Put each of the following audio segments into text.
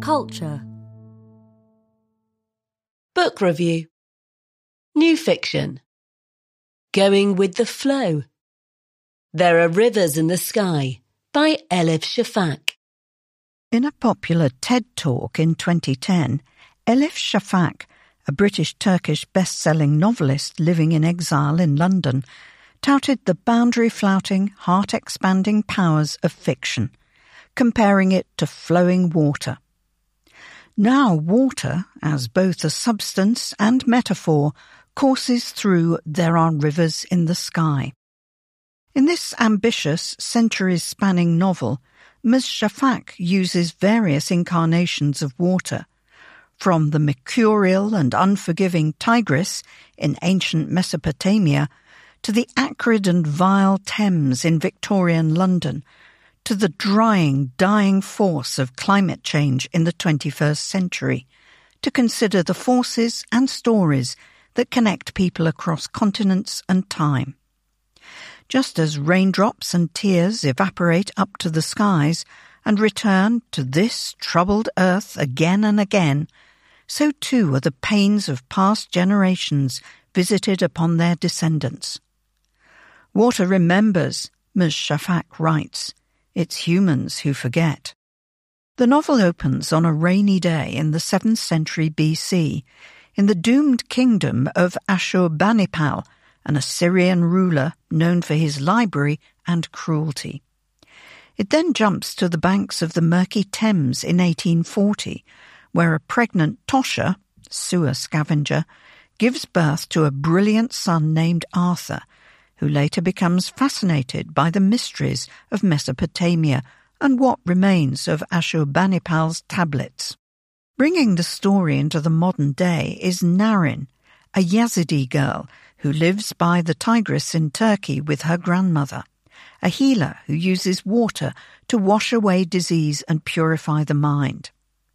culture. Book review. New fiction. Going with the Flow. There Are Rivers in the Sky by Elif Shafak. In a popular TED Talk in 2010, Elif Shafak, a British-Turkish best-selling novelist living in exile in London, touted the boundary-flouting, heart-expanding powers of fiction, comparing it to flowing water. Now water, as both a substance and metaphor, courses through There Are Rivers in the Sky. In this ambitious, centuries-spanning novel, Ms. Shafak uses various incarnations of water, from the mercurial and unforgiving Tigris in ancient Mesopotamia to the acrid and vile Thames in Victorian London, to the drying, dying force of climate change in the 21st century, to consider the forces and stories that connect people across continents and time. Just as raindrops and tears evaporate up to the skies and return to this troubled earth again and again, so too are the pains of past generations visited upon their descendants. Water remembers, Ms. Shafak writes. It's humans who forget. The novel opens on a rainy day in the 7th century BC in the doomed kingdom of Ashurbanipal, an Assyrian ruler known for his library and cruelty. It then jumps to the banks of the murky Thames in 1840, where a pregnant Tosha, sewer scavenger, gives birth to a brilliant son named Arthur, who later becomes fascinated by the mysteries of Mesopotamia and what remains of Ashurbanipal's tablets. Bringing the story into the modern day is Narin, a Yazidi girl who lives by the Tigris in Turkey with her grandmother, a healer who uses water to wash away disease and purify the mind.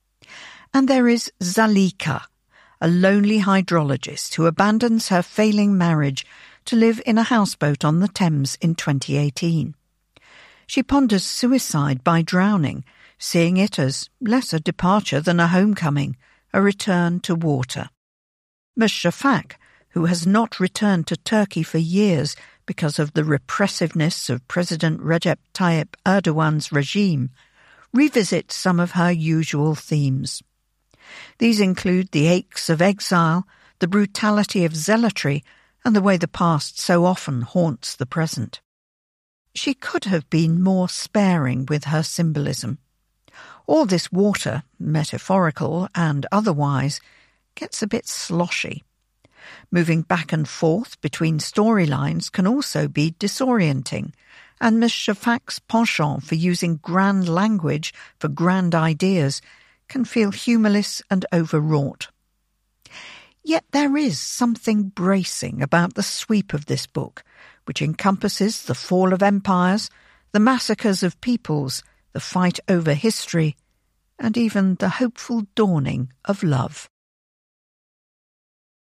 And there is Zalika, a lonely hydrologist who abandons her failing marriage to live in a houseboat on the Thames in 2018. She ponders suicide by drowning, seeing it as less a departure than a homecoming, a return to water. Ms. Shafak, who has not returned to Turkey for years because of the repressiveness of President Recep Tayyip Erdogan's regime, revisits some of her usual themes. These include the aches of exile, the brutality of zealotry, and the way the past so often haunts the present. She could have been more sparing with her symbolism. All this water, metaphorical and otherwise, gets a bit sloshy. Moving back and forth between storylines can also be disorienting, and Ms. Shafak's penchant for using grand language for grand ideas can feel humorless and overwrought. Yet there is something bracing about the sweep of this book, which encompasses the fall of empires, the massacres of peoples, the fight over history, and even the hopeful dawning of love.